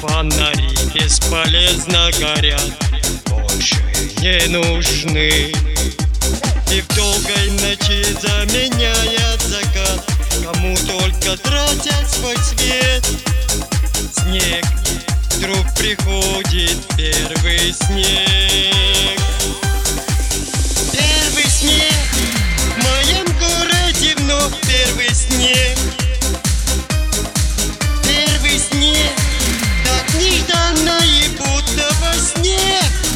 Фонари бесполезно горят, больше не нужны. И в долгой ночи заменяет закат, кому только тратят свой свет. Снег, вдруг приходит первый снег. Первый снег, в моем городе вновь первый снег. Первый снег, так нежданно и будто во сне.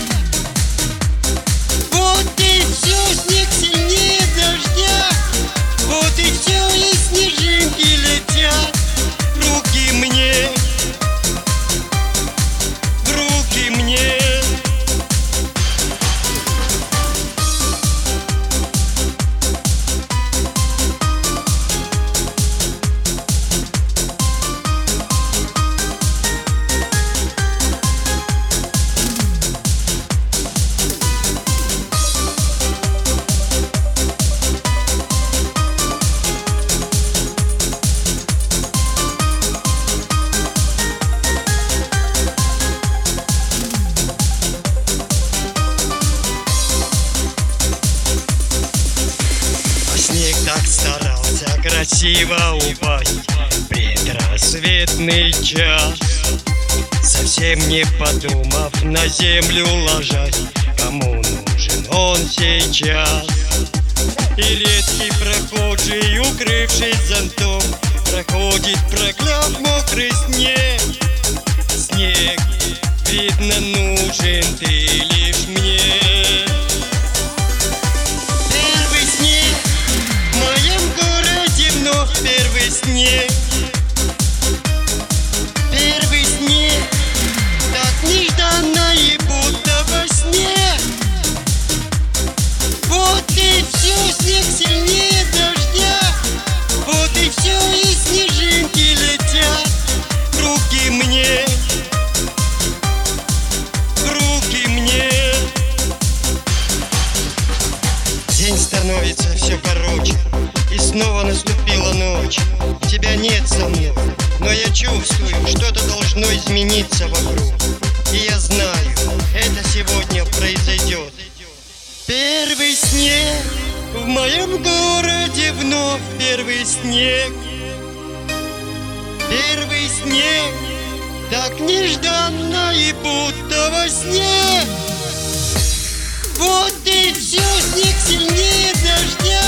Вот и все, снег сильнее дождя. Вот и все, и снежинки летят. Руки мне, в руки мне. Снег так старался красиво упасть в предрассветный час, совсем не подумав, на землю ложась. Кому нужен он сейчас? И редкий прохожий, укрывшись зонтом, проходит, прокляв мокрый снег. Снег, видно, нужен ты лишь мне. Первый снег, первый снег, так нежданно и будто во сне. Вот и все, снег сильнее дождя. Вот и все, и снежинки летят. Руки мне, руки мне. День становится все короче, и снова наступила ночь. Тебя нет со мной, но я чувствую, что-то должно измениться вокруг. И я знаю, это сегодня произойдет. Первый снег, в моем городе вновь первый снег. Первый снег, так нежданно и будто во сне. Вот и все, снег сильнее дождя.